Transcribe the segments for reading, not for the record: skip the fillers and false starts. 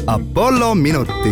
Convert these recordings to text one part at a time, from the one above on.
Apollo minutid.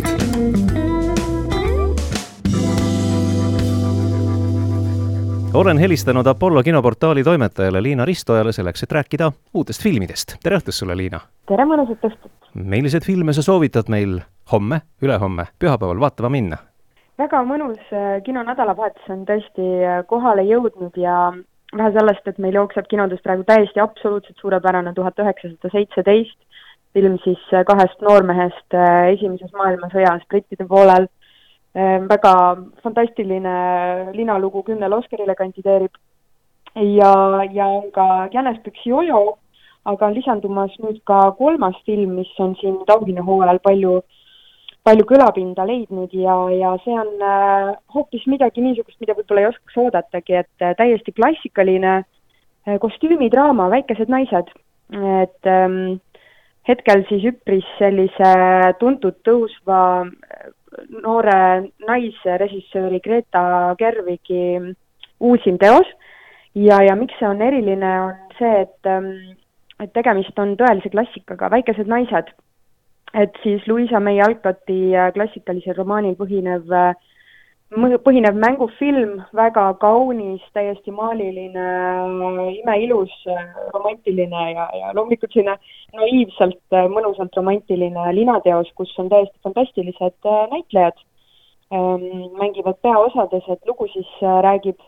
Olen helistanud Apollo kinoportaali toimetajale Liina Ristojale selleks, et rääkida uutest filmidest. Tere õhtust sulle, Liina! Tere mõnusat õhtut! Milliseid filme sa soovitad meil homme, ülehomme, pühapäeval vaatama minna? Väga mõnus kinonädalavahetus on tõesti kohale jõudnud ja vähe sellest, et meil jookseb kinodes praegu täiesti absoluutselt suurepärane 1917 film siis kahest noormehest esimeses maailmasõjas brittide poolel. Väga fantastiline linalugu 10 Oscarile kandideerib ja on ka Jänesbüksi Jojo, aga on lisandumas nüüd ka kolmas film, mis on siin auhinnahooajal palju kõlapinda leidnud ja see on hoopis midagi niisugust, mida võib-olla ei oskaks oodatagi, et täiesti klassikaline kostüümidraama Väikesed naised. Et hetkel siis üpris sellise tuntud tõusva noore naisrežissööri Greta Gerwigi uusim teos ja miks see on eriline, on see, et tegemist on tõelise klassikaga, Väikesed naised, et siis Louisa May Alcotti klassikalisel romaanil põhinev mängufilm, väga kaunis, täiesti maaliline, imeilus, romantiline ja loomulikult selline naiivselt, mõnusalt romantiline linateos, kus on täiesti fantastilised näitlejad, mängivad peaosades, et lugu siis räägib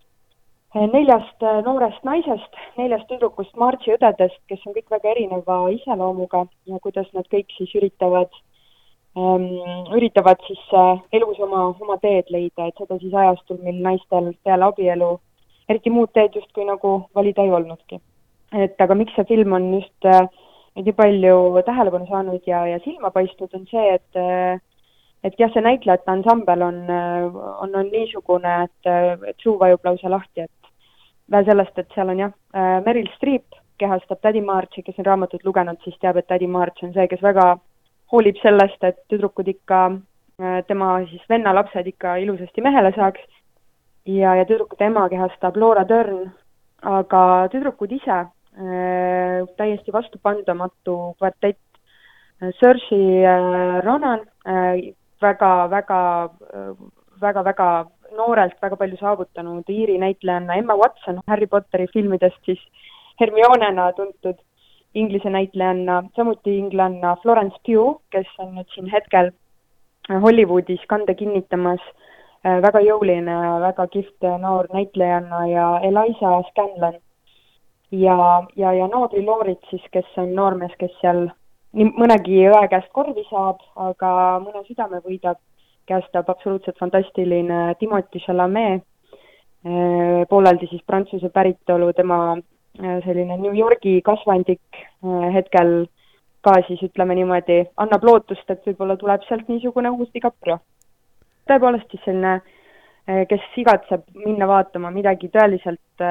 4 noorest naisest, 4 tüdrukust, Marchi õdedest, kes on kõik väga erineva iseloomuga ja kuidas nad kõik siis üritavad siis elus oma teed leida, et seda siis ajastul, mil naistel peale abielu eriti muud teed justkui nagu valida ei olnudki. Et aga miks see film on just nii palju tähelepanu saanud ja silma paistnud, on see, et jah, see näitlejate ansambel on niisugune, et suu vajub lausa lahti, et vähe sellest, et seal on Meryl Streep kehastab Daddy Marchi, kes on raamatut lugenud, siis teab, et Daddy March on see, kes väga hoolib sellest, et tüdrukud ikka, tema siis venna lapsed ikka ilusasti mehele saaks ja tüdrukute ema kehastab Laura Dern, aga tüdrukud ise täiesti vastupandamatu kvartett Saoirse Ronan, väga noorelt väga palju saavutanud Iiri näitlejanna Emma Watson, Harry Potteri filmidest siis Hermionena tuntud inglise näitlejanna, samuti inglanna Florence Pugh, kes on nüüd siin hetkel Hollywoodis kande kinnitamas, väga jõuline, väga kihvt noor näitlejanna ja Eliza Scanlon ja Audre Lorde siis, kes on noormees, kes seal nii mõnegi õe käest korvi saab, aga mõne südame võidab, käestab absoluutselt fantastiline Timothée Chalamet, pooleldi siis Prantsuse päritolu, tema selline New Yorgi kasvandik hetkel ka siis ütleme niimoodi, annab lootust, et võib-olla tuleb sealt niisugune uus DiCaprio. Tõepoolest siis selline, kes igatseb minna vaatama midagi tõeliselt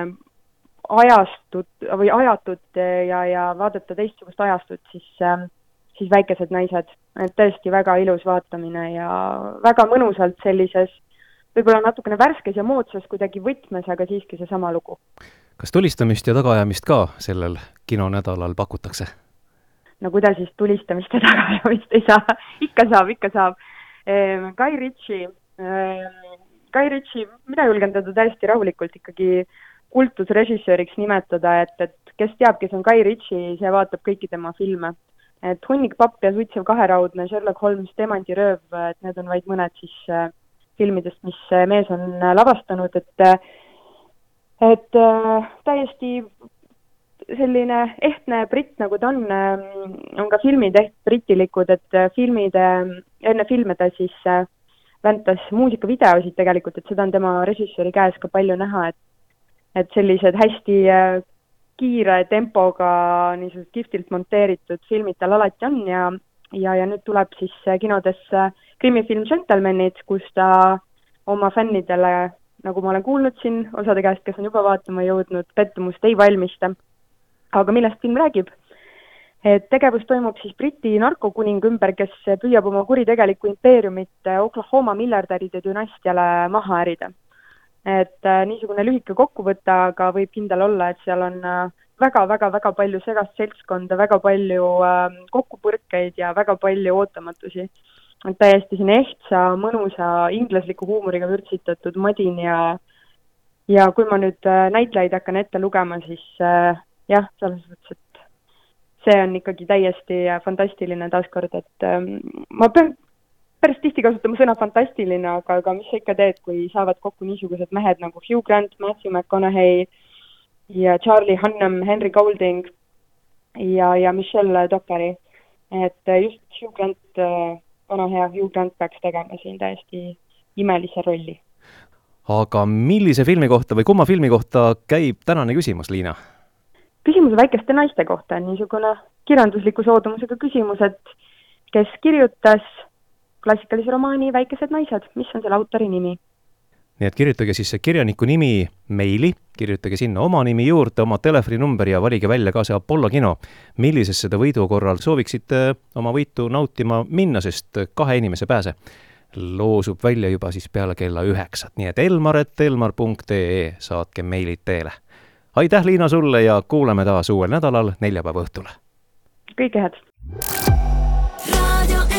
ajatud ja vaadata teistsugust ajastut, siis Väikesed naised. Et tõesti väga ilus vaatamine ja väga mõnusalt sellises, võib-olla natukene värskes ja moodsas kuidagi võtmes, aga siiski see sama lugu. Kas tulistamist ja tagaajamist ka sellel kinonädalal pakutakse? No kuidas siis tulistamist ja tagaajamist ei saa? Ikka saab. Guy Ritchie, mina julgen teda täiesti rahulikult ikkagi kultusrežissööriks nimetada, et kes teab, kes on Guy Ritchie, see vaatab kõiki tema filme. Et Hunnik papp ja suitsev kaheraudne, Sherlock Holmes, Demandirööv, et need on vaid mõned siis filmidest, mis mees on lavastanud, et täiesti selline ehtne britt, nagu ta on ka filmid britilikud, et enne filmide siis väntas muusikavideosid tegelikult, et seda on tema režissööri käes ka palju näha, et sellised hästi kiire tempoga niisugused kihvtilt monteeritud filmid tal alati on ja nüüd tuleb siis kinodesse krimifilm Gentlemanid, kus ta oma fännidele, nagu ma olen kuulnud siin osade käest, kes on juba vaatama jõudnud, pettumust ei valmista. Aga millest film räägib? Et tegevus toimub siis Briti narkokuning ümber, kes püüab oma kuritegelikku impeeriumit Oklahoma miljardäride dünastiale maha ärida. Et niisugune lühike kokkuvõte, aga võib kindel olla, et seal on väga palju segast seltskonda, väga palju kokkupõrkeid ja väga palju ootamatusi. Täiesti siin ehtsa, mõnusa, inglasliku huumoriga vürtsitatud madin ja kui ma nüüd näitlejaid hakkan ette lugema, siis jah, selles mõttes, et see on ikkagi täiesti fantastiline taaskord, et ma pean päris tihti kasutama sõna fantastiline, aga mis sa ikka teed, kui saavad kokku niisugused mehed nagu Hugh Grant, Matthew McConaughey ja Charlie Hunnam, Henry Golding ja Michelle Dockery. Et just Hugh Grant, vana hea Hugh Grant peaks tegema siin täiesti imelise rolli. Aga millise filmi kohta või kumma filmi kohta käib tänane küsimus, Liina? Küsimus väikeste naiste kohta on niisugune kirjandusliku soodumusega küsimus, et kes kirjutas klassikalise romaani Väikesed naised, mis on selle autori nimi? Nii et kirjutage siis see kirjaniku nimi meili, kirjutage sinna oma nimi juurde, oma telefoninumber ja valige välja ka see Apollo kino. Millisesse te võidu korral sooviksite oma võitu nautima minna, sest 2 inimese pääse loosub välja juba siis peale kella 9. Nii et elmar@elmar.ee saatke meilid teele. Aitäh, Liina, sulle ja kuuleme taas uuel nädalal neljapäeva õhtule. Kõike head!